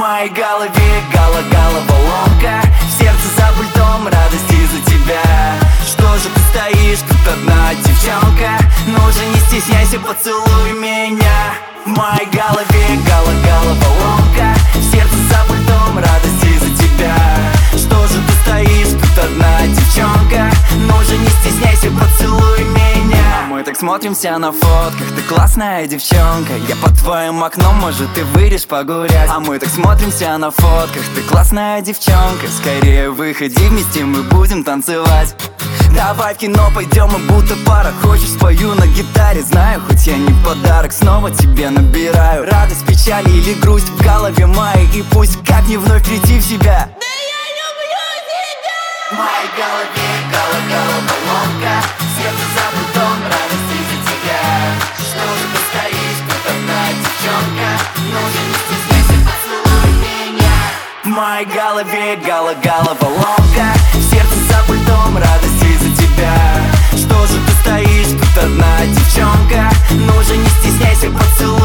моей голове головоломка, в сердце за пультом радости за тебя. Что же ты стоишь, тут одна девчонка? Ну же не стесняйся, поцелуй меня. В моей голове головоломка, в сердце за пультом радости за тебя. Что же ты стоишь, тут одна девчонка? Ну же не стесняйся, поцелуй меня. Мы так смотримся на фотках, ты классная девчонка. Я под твоим окном, может ты выйдешь погулять. А мы так смотримся на фотках, ты классная девчонка. Скорее выходи, вместе мы будем танцевать. Давай в кино пойдем, мы будто пара. Хочешь, спою на гитаре, знаю, хоть я не подарок. Снова тебе набираю радость, печаль или грусть в голове моей. И пусть как не вновь прийти в себя. Да я люблю тебя! В моей голове головоломка, сердце за пультом радости за тебя. Что же ты стоишь, тут одна девчонка? Ну же не стесняйся, поцелуй меня. В моей голове головоломка, в сердце за пультом радости за тебя. Что же ты стоишь, тут одна девчонка? Ну же не стесняйся, поцелуй